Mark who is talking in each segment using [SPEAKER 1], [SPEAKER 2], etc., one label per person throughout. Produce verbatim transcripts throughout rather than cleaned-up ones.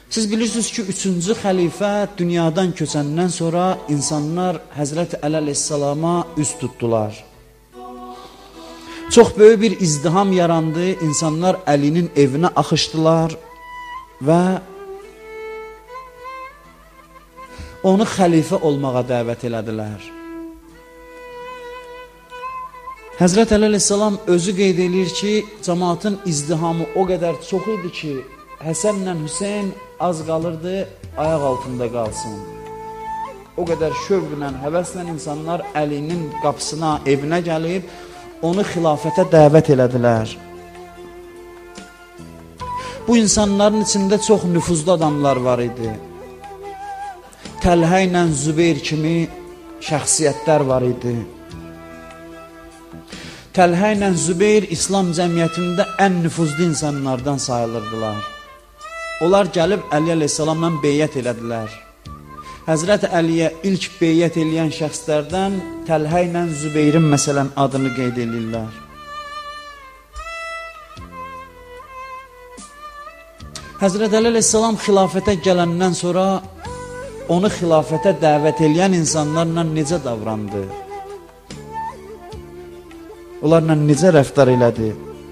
[SPEAKER 1] Siz bilirsiniz ki, üçüncü xəlifə dünyadan köçəndən sonra insanlar Həzrət Əli əleyhissalama üz tutdular. Çox böyük bir izdiham yarandı, insanlar Əlinin evinə axışdılar və onu xəlifə olmağa dəvət elədilər. Həzrət Əli əleyhissalam özü qeyd edir ki, cəmaatın izdihamı o qədər çox idi ki, Həsənlə Hüseyn az qalırdı, ayaq altında qalsın. O qədər şövqlə, həvəslə insanlar Əlinin qapısına, evinə gəlib, onu xilafətə dəvət elədilər. Bu insanların içində çox nüfuzlu adamlar var idi. Təlhə ilə Zübeyir kimi şəxsiyyətlər var idi. Təlhə ilə Zübeyir İslam cəmiyyətində ən nüfuzlu insanlardan sayılırdılar. Onlar gəlib Əli əleyhissalamla beyyət elədilər. Həzrət Əliyə ilk beyyət eləyən şəxslərdən Təlhə ilə Zübeyrin məsələn adını qeyd edirlər. Həzrət Əli əleyhissalam xilafətə gələndən sonra onu xilafətə dəvət eləyən insanlarla necə davrandı? Onlarla necə rəftar elədi?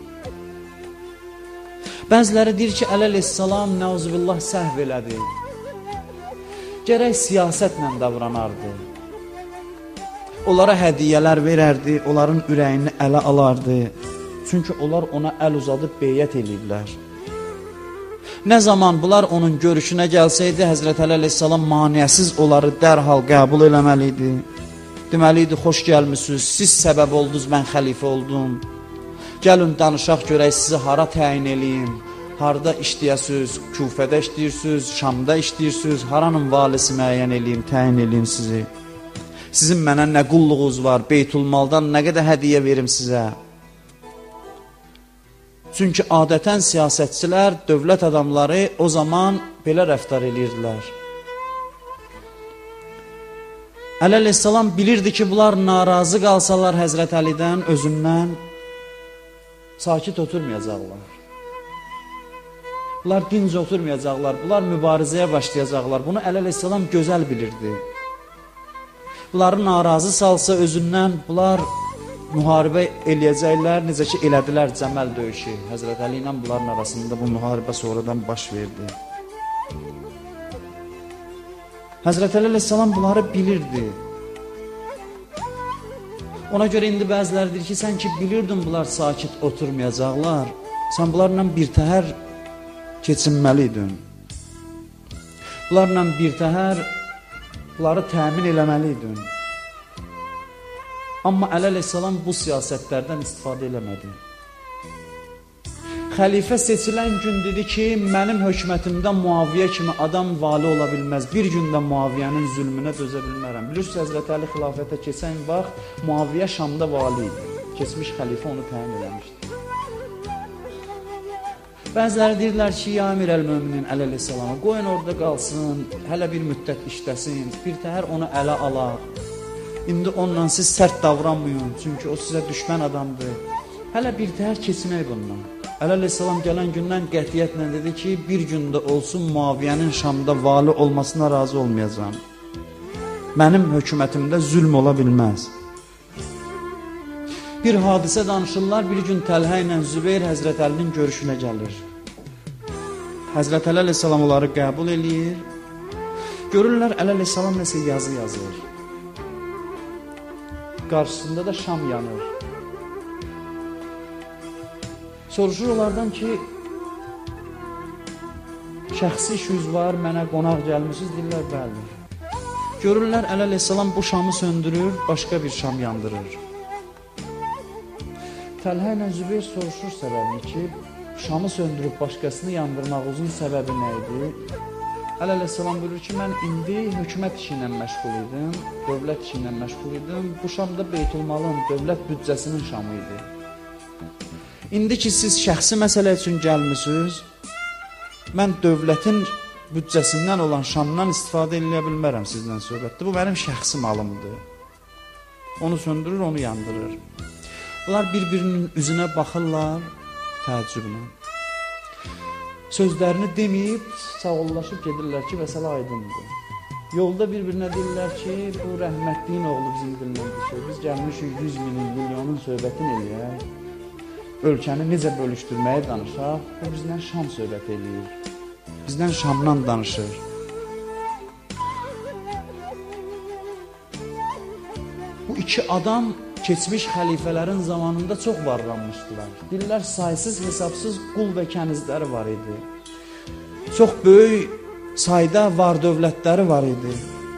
[SPEAKER 1] Bəziləri deyir ki, Əli əleyhissalam nəuzubillah səhv elədi. Gərək siyasətlə davranardı. Onlara hədiyyələr verərdi, onların ürəyini ələ alardı. Çünki onlar ona əl uzadıb beyyət eləyirlər. Nə zaman bunlar onun görüşünə gəlsəydi, Həzrət Əli əleyhissalam maniyəsiz onları dərhal qəbul eləməli idi. Deməli idi, xoş gəlmişsiniz, siz səbəb oldunuz, mən xəlifə oldum. Gəlin danışaq görək, sizi hara təyin eləyim, harada işləyəsiniz, Küfədə işləyirsiniz, Şamda işləyirsiniz, haranın valisi müəyyən eləyim, təyin eləyim sizi. Sizin mənə nə qulluğunuz var, Beytulmaldan nə qədər hədiyyə verim sizə. Çünki adətən siyasətçilər, dövlət adamları o zaman belə rəftar edirdilər. Əli əleyhissalam bilirdi ki, bunlar narazı qalsalar Həzrət Əlidən, özündən sakit oturmayacaqlar. Bunlar dinc oturmayacaqlar, bunlar mübarizəyə başlayacaqlar. Bunu Əli əleyhissalam gözəl bilirdi. Bunları narazı salsa özündən, bunlar müharibə eləyəcəklər, necə ki elədilər Cəməl döyüşü. Həzrət Əli ilə bunların arasında bu müharibə sonradan baş verdi. Həzrət Əli əleyhissalam bunları bilirdi. Ona görə indi bəziləri deyir ki, sən ki bilirdin bunlar sakit oturmayacaqlar, sən bunlarla birtəhər keçinməliydin. Bunlarla birtəhər bunları təmin eləməliydin. Amma Əli əleyhissalam bu siyasətlərdən istifadə eləmədi. Xəlifə seçilən gün dedi ki, mənim hökumətimdə Muaviyə kimi adam vali ola bilməz. Bir gündə Muaviyyənin zülmünə dözə bilmərəm. Bilirsiniz, Həzrət Əli xilafətə keçən vaxt Muaviyə Şamda vali idi. Keçmiş xəlifə onu təyin eləmişdi. Bəziləri deyirlər ki, ya Əmir əl-Möminin Əli əleyhissalama, qoyun orada qalsın, hələ bir müddət işləsin, bir təhər onu ələ alaq. İndi onunla siz sərt davranmayın, çünki o sizə düşmən adamdır. Hələ bir təhər keçmək bundan. Əli əleyhissalam gələn gündən qətiyyətlə dedi ki, bir gündə olsun Muaviyyənin Şamda vali olmasına razı olmayacağam. Mənim hökumətimdə zülm ola bilməz. Bir hadisə danışırlar, bir gün Təlhə ilə Zübeyir Həzrət Əlinin görüşünə gəlir. Həzrət Əli əleyhissalam onları qəbul eləyir. Görürlər, Əli əleyhissalam nəsə yazı yazır. Qarşısında da şam yanır. Soruşur onlardan ki, şəxsi işiniz var, mənə qonaq gəlmişsiniz, deyirlər, bəli. Görürlər, Əli əleyhissalam bu şamı söndürür, başqa bir şam yandırır. Təlhə ilə Zübeyir soruşur səbəbini ki, şamı söndürüb başqasını yandırmağınızın səbəbi nə idi? Əli əleyhissalam buyurur ki, mən indi hökumət işi ilə məşğul idim, dövlət işi ilə məşğul idim. Bu şam da Beytulmalın, dövlət büdcəsinin şamı idi. İndi ki, siz şəxsi məsələ üçün gəlmişsiniz, mən dövlətin büdcəsindən olan şamdan istifadə eləyə bilmərəm sizdən söhbətdə. Bu mənim şəxsi malımdır. Onu söndürür, onu yandırır. Bunlar bir-birinin üzünə baxırlar təəccüblə. sözlərini deməyib, sağollaşıb gedirlər ki, məsələ aydındır. Yolda bir-birinə deyirlər ki, bu rəhmətliyin oğlu bizim dindən düşür. Biz gəlmişik yüz minin, milyonun söhbətini eləyək. Ölkəni necə bölüşdürməyi danışaq, o bizdən Şam söhbət eləyir. Bizdən Şamdan danışır. Bu iki adam keçmiş xəlifələrin zamanında çox varlanmışdılar. Deyirlər, saysız, hesabsız qul və kənizləri var idi. Çox böyük sayda var dövlətləri var idi.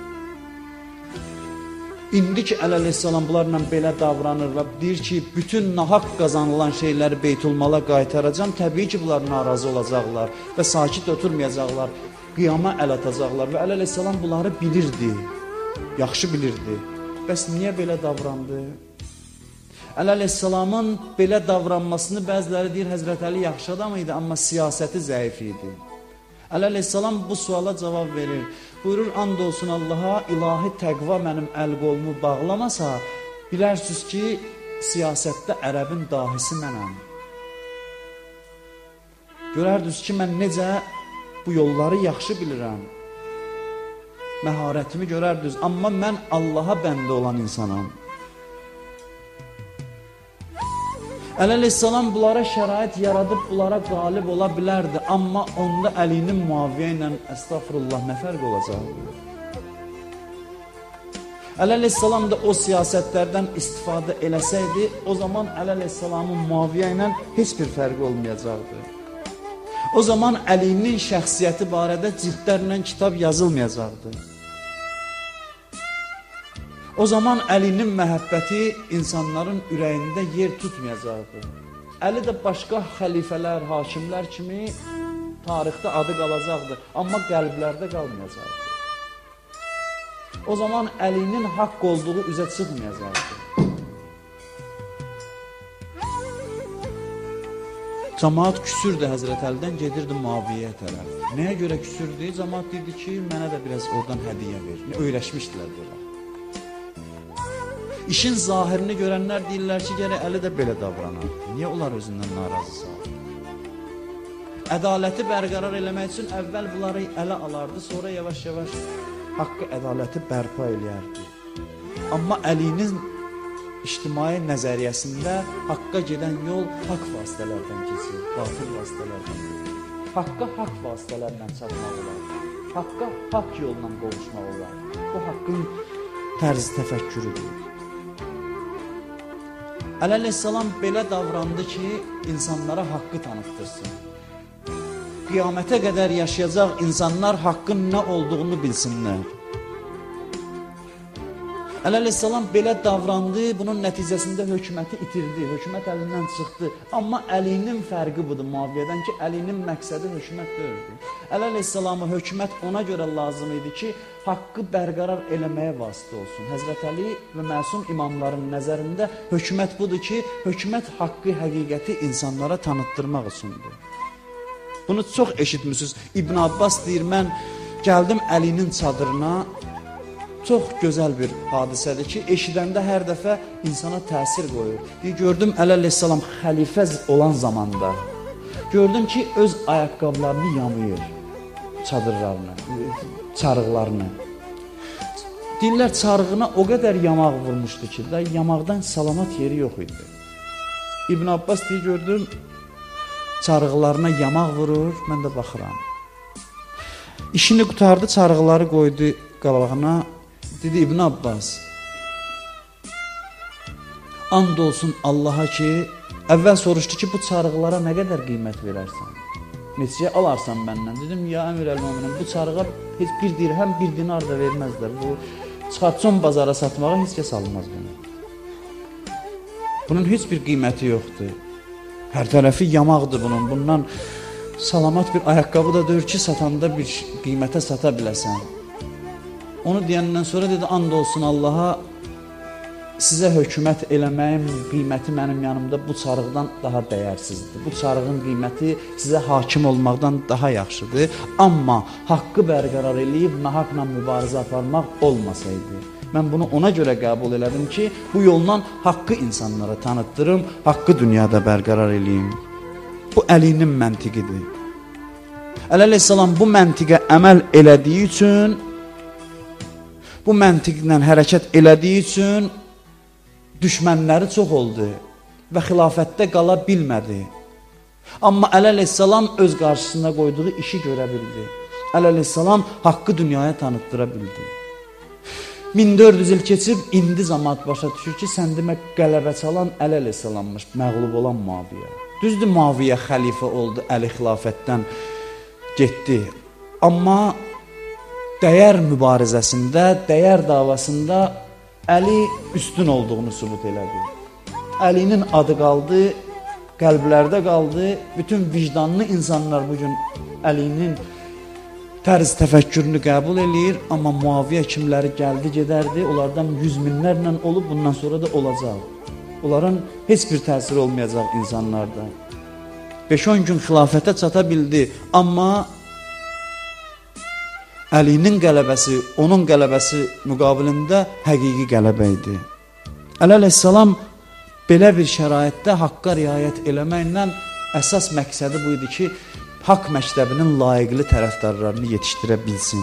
[SPEAKER 1] İndi ki, əleyhissalam bunlarla belə davranır və deyir ki, bütün nahaq qazanılan şeyləri Beytulmala qaytaracam, təbii ki, bunlar narazı olacaqlar və sakit oturmayacaqlar, qiyama əl atacaqlar və əleyhissalam bunları bilirdi, yaxşı bilirdi. Bəs niyə belə davrandı? Əleyhissalamın belə davranmasını bəziləri deyir, Həzrət Əli yaxşı adam idi, amma siyasəti zəif idi. Əleyhissalam bu suala cavab verir. Buyurur, and olsun Allaha, ilahi təqva mənim əl qolumu bağlamasa, bilərsiniz ki, siyasətdə ərəbin dahisi mənəm. Görərdiniz ki, mən necə bu yolları yaxşı bilirəm. Məharətimi görərdiniz, amma mən Allaha bəndə olan insanam. Əleyhissalam bunlara şərait yaradıb, bunlara qalib ola bilərdi, amma onda Əlinin müaviyə ilə, əstəğfurullah, nə fərq olacaqdı? Əleyhissalam da o siyasətlərdən istifadə eləsəydi, o zaman Əleyhissalamın müaviyə ilə heç bir fərqi olmayacaqdı. O zaman Əlinin şəxsiyyəti barədə cildlərlə kitab yazılmayacaqdı. O zaman Əlinin məhəbbəti insanların ürəyində yer tutmayacaqdı. Əli də başqa xəlifələr, hakimlər kimi tarixdə adı qalacaqdı, amma qəlblərdə qalmayacaqdı. O zaman Əlinin haqq olduğu üzə çıxmayacaqdı. Cəmaat küsürdü Həzrət Əlidən, gedirdi Muaviyyəyə tərəf. Nəyə görə küsürdü? Cəmaat dedi ki, mənə də biraz oradan hədiyyə ver. Öyrəşmişdilər belə. İşin zahirini görənlər deyirlər ki, gərək Əli də belə davranardı. Niyə onlar özündən narazı saldı? Ədaləti bərqərar eləmək üçün əvvəl bunları ələ alardı, sonra yavaş-yavaş haqqı, ədaləti bərpa eləyərdi. Amma Əlinin ictimai nəzəriyyəsində haqqa gedən yol haqq vasitələrdən keçir, batıl vasitələrdən. Haqqa haqq vasitələrlə çatmaq olar. Haqqa haqq yolla qovuşmaq olar. Bu haqqın tərzi təfəkkürüdür. Əleyhissalam belə davrandı ki, insanlara haqqı tanıtdırsın. Qiyamətə qədər yaşayacaq insanlar haqqın nə olduğunu bilsinlər. Əleyhissalam belə davrandı, bunun nəticəsində hökuməti itirdi, hökumət əlindən çıxdı. Amma Əlinin fərqi budur Muaviyyədən ki, Əlinin məqsədi hökumət deyildi. Əleyhissalamı hökumət ona görə lazım idi ki, haqqı bərqərar eləməyə vasitə olsun. Həzrət Əli və məsum imamların nəzərində hökumət budur ki, hökumət haqqı, həqiqəti insanlara tanıtdırmaq üçündür. Bunu çox eşitmişsiniz. İbn Abbas deyir, mən gəldim Əlinin çadırına, çox gözəl bir hadisədir ki, eşidəndə hər dəfə insana təsir qoyur. Deyir, gördüm Əleyhissalam xəlifə olan zamanda, gördüm ki, öz ayaqqabılarını yamayır, çadırlarını, çarıqlarını. Deyirlər, çarığına o qədər yamaq vurmuşdu ki, da yamaqdan salamat yeri yox idi. İbn Abbas deyir, gördüm, çarıqlarına yamaq vurur, mən də baxıram. İşini qutardı, çarıqları qoydu qabağına. Dedi, İbn Abbas, and olsun Allaha ki, əvvəl soruşdu ki, bu çarıqlara nə qədər qiymət verərsən? Neçəyə alarsan məndən? Dedim, ya əmir əl-müminin, bu çarığa heç bir dirhəm, bir dinar da verməzlər. Bu çıxartson bazara satmağa heç kəs almaz bunu. Bunun heç bir qiyməti yoxdur. Hər tərəfi yamaqdır bunun. Bundan salamat bir ayaqqabı da deyir ki, satanda bir qiymətə sata biləsən. Onu deyəndən sonra dedi, and olsun Allaha, sizə hökumət eləməyin qiyməti mənim yanımda bu çarıqdan daha dəyərsizdir. Bu çarığın qiyməti sizə hakim olmaqdan daha yaxşıdır. Amma haqqı bərqərar eləyib nahaqla mübarizə aparmaq olmasaydı. Mən bunu ona görə qəbul elədim ki, bu yolla haqqı insanlara tanıtdırım, haqqı dünyada bərqərar eləyim. Bu Əlinin məntiqidir. Əli əleyhissalam bu məntiqə əməl elədiyi üçün, bu məntiqlə hərəkət elədiyi üçün düşmənləri çox oldu və xilafətdə qala bilmədi. Amma Əli əleyhissalam öz qarşısında qoyduğu işi görə bildi. Əli əleyhissalam haqqı dünyaya tanıtdıra bildi. min dörd yüz il keçib, indi cəmaət başa düşür ki, sən demək qələbə çalan Əli əleyhissalammış, məğlub olan Muaviyə. Düzdür, Muaviyə xəlifə oldu, Əli xilafətdən getdi. Amma dəyər mübarizəsində, dəyər davasında Əli üstün olduğunu sübut elədi. Əlinin adı qaldı, qəlblərdə qaldı. Bütün vicdanlı insanlar bugün Əlinin tərz təfəkkürünü qəbul eləyir. Amma Muaviyə kimləri gəldi, gedərdi. Onlardan yüz minlərlə olub, bundan sonra da olacaq. Onların heç bir təsiri olmayacaq insanlarda. beş on gün xilafətə çata bildi. Amma Əlinin qələbəsi, onun qələbəsi müqabilində həqiqi qələbə idi. Əli əleyhissalam belə bir şəraitdə haqqa riayət eləməklə əsas məqsədi bu idi ki, haqq məktəbinin layiqli tərəfdarlarını yetişdirə bilsin.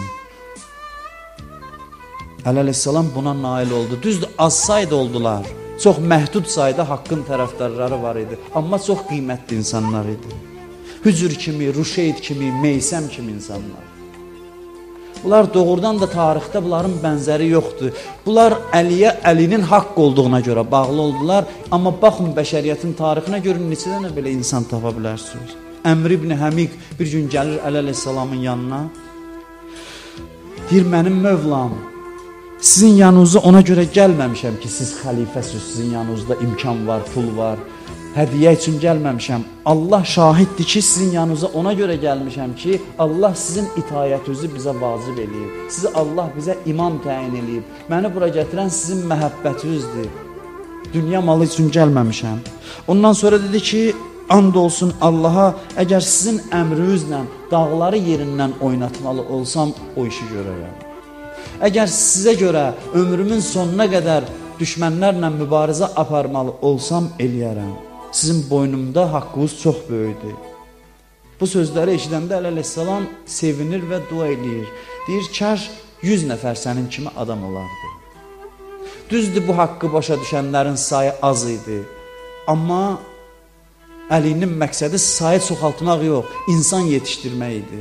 [SPEAKER 1] Əli əleyhissalam buna nail oldu. Düzdür, az sayda oldular. Çox məhdud sayda haqqın tərəfdarları var idi. Amma çox qiymətli insanlar idi. Hücür kimi, Ruşeyd kimi, Meysəm kimi insanlar. Bunlar doğrudan da tarixdə bunların bənzəri yoxdur. Bunlar Əliyə, Əlinin haqq olduğuna görə bağlı oldular. Amma baxın, bəşəriyyətin tarixinə görün, neçə dənə belə insan tapa bilərsiniz. Əmr ibn Həmiq bir gün gəlir Əli əleyhissalamın yanına. Deyir, mənim mövlam, sizin yanınıza ona görə gəlməmişəm ki, siz xəlifəsiz, sizin yanınızda imkan var, pul var. Hədiyə üçün gəlməmişəm. Allah şahiddir ki, sizin yanınıza ona görə gəlmişəm ki, Allah sizin itayətinizi bizə vacib eləyib. Sizi Allah bizə imam təyin eləyib. Məni bura gətirən sizin məhəbbətinizdir. Dünya malı üçün gəlməmişəm. Ondan sonra dedi ki, and olsun Allaha, əgər sizin əmrinizlə dağları yerindən oynatmalı olsam, o işi görərəm. Əgər sizə görə ömrümün sonuna qədər düşmənlərlə mübarizə aparmalı olsam, eləyərəm. Sizin boynumda haqqınız çox böyükdür. Bu sözləri eşidəndə Əli əleyhissalam sevinir və dua eləyir. Deyir, kaş yüz nəfər sənin kimi adam olardı. Düzdür, bu haqqı başa düşənlərin sayı az idi. Amma Əlinin məqsədi sayı çoxaltmaq yox, insan yetişdirmək idi.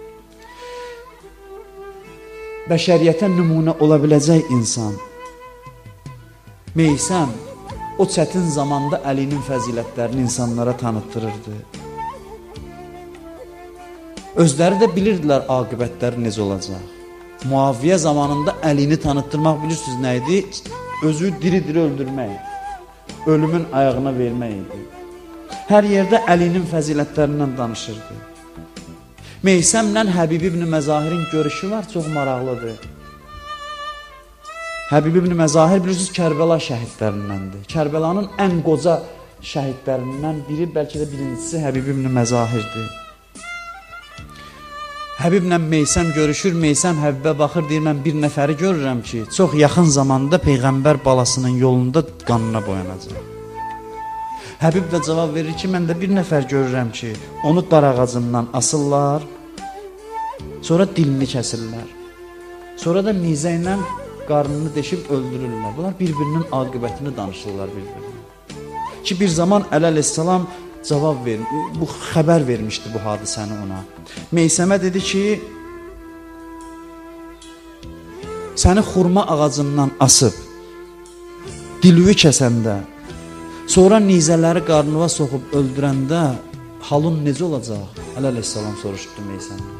[SPEAKER 1] Bəşəriyyətə nümunə ola biləcək insan. Meysəm o çətin zamanda Əlinin fəzilətlərini insanlara tanıtdırırdı. Özləri də bilirdilər aqibətləri necə olacaq. Muaviyə zamanında Əlini tanıtdırmaq bilirsiniz nə idi? Özü diri-diri öldürmək, ölümün ayağına vermək idi. Hər yerdə Əlinin fəzilətlərindən danışırdı. Meysəmlə Həbib ibn Məzahirin görüşü var, çox maraqlıdır. Həbib ibn Məzahir bilirsiniz Kərbəla şəhidlərindəndir. Kərbəlanın ən qoca şəhidlərindən biri, bəlkə də birincisi Həbib ibn Məzahirdir. Həbiblə Meysəm görüşür, Meysəm Həbibə baxır, deyir, mən bir nəfəri görürəm ki, çox yaxın zamanda Peyğəmbər balasının yolunda qanına boyanacaq. Həbib də cavab verir ki, mən də bir nəfər görürəm ki, onu dar ağacından asırlar, sonra dilini kəsirlər. Sonra da nizə ilə qarnını deşib öldürürlər. Bunlar bir-birinin aqibətini danışırlar bir-birinə. Ki bir zaman Əli əleyhissalam cavab verir, bu xəbər vermişdi bu hadisəni ona. Meysəmə dedi ki, səni xurma ağacından asıb, dilüyü kəsəndə, sonra nizələri qarnıva soxub öldürəndə halın necə olacaq? Əli əleyhissalam soruşdu Meysəmə.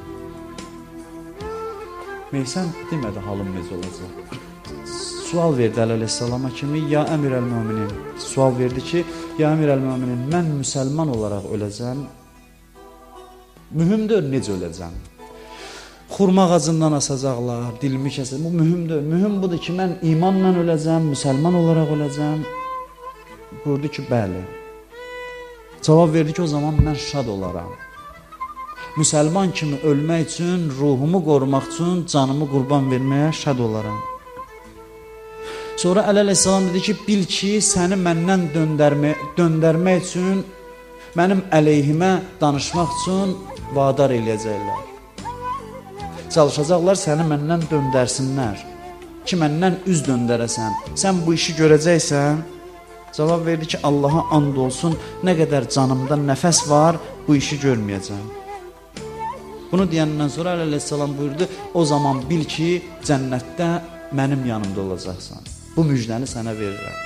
[SPEAKER 1] Meysəm demədi halım necə olacaq. Sual verdi Əli əleyhissalama kimi, ya əmir əl-müminin. Sual verdi ki, ya əmir əl-müminin, mən müsəlman olaraq öləcəm. Mühümdür, necə öləcəm? Xurma ağacından asacaqlar, dilimi kəsəcəm. Bu mühümdür. Mühüm budur ki, mən imanla öləcəm, müsəlman olaraq öləcəm. Buyurdu ki, bəli. Cavab verdi ki, o zaman mən şad olaram. Müsəlman kimi ölmək üçün, ruhumu qorumaq üçün canımı qurban verməyə şad olaram. Sonra Əli əleyhissalam dedi ki, bil ki, səni məndən döndərmək, döndərmək üçün mənim əleyhimə danışmaq üçün vadar eləyəcəklər. Çalışacaqlar səni məndən döndərsinlər ki, məndən üz döndərəsən. Sən bu işi görəcəksən. Cavab verdi ki, Allaha and olsun, nə qədər canımda nəfəs var, bu işi görməyəcəm. Bunu deyəndən sonra Əli əleyhissalam buyurdu, o zaman bil ki, cənnətdə mənim yanımda olacaqsan. Bu müjdəni sənə verirəm.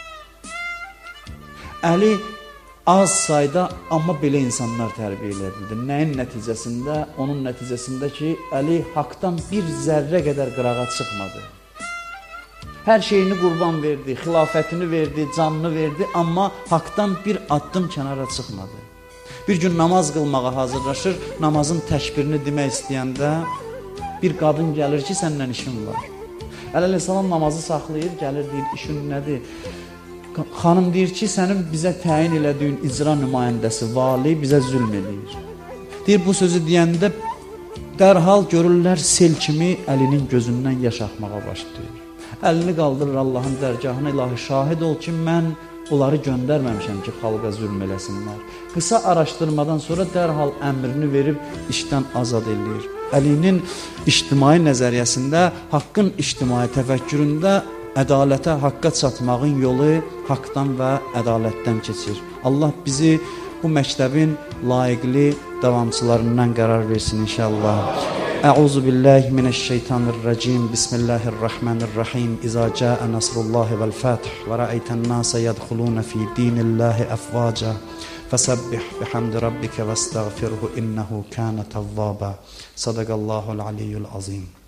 [SPEAKER 1] Əli az sayda, amma belə insanlar tərbiyə edildi. Nəyin nəticəsində? Onun nəticəsində ki, Əli haqdan bir zərrə qədər qırağa çıxmadı. Hər şeyini qurban verdi, xilafətini verdi, canını verdi, amma haqdan bir addım kənara çıxmadı. Bir gün namaz qılmağa hazırlaşır, namazın təkbirini demək istəyəndə bir qadın gəlir ki, səndən işin var. Əli əleyhissalam namazı saxlayır, gəlir, deyir, işin nədir? Xanım deyir ki, sənin bizə təyin elədiyin icra nümayəndəsi, vali bizə zülm edir. Deyir, bu sözü deyəndə dərhal görürlər sel kimi Əlinin gözündən yaş axmağa başlayır. Əlini qaldırır Allahın dərgahına, ilahi şahid ol ki, mən onları göndərməmişəm ki, xalqa zülm eləsinlər. Qısa araşdırmadan sonra dərhal əmrini verib işdən azad edir. Əlinin ictimai nəzəriyyəsində, haqqın ictimai təfəkküründə ədalətə, haqqa çatmağın yolu haqdan və ədalətdən keçir. Allah bizi bu məktəbin layiqli davamçılarından qərar versin inşallah. Əuzu billahi minəşşeytanirracim. Bismillahirrahmanirrahim. İza cəə nasrullahi vəl-fəth və rəəytən nasa yədxuluna fi dinillahi əfvaca. Fəsəbbih bihamdi rabbikə və estəğfirhu innehu kənə təvvaba. Sadaqallahul aliyyul azim.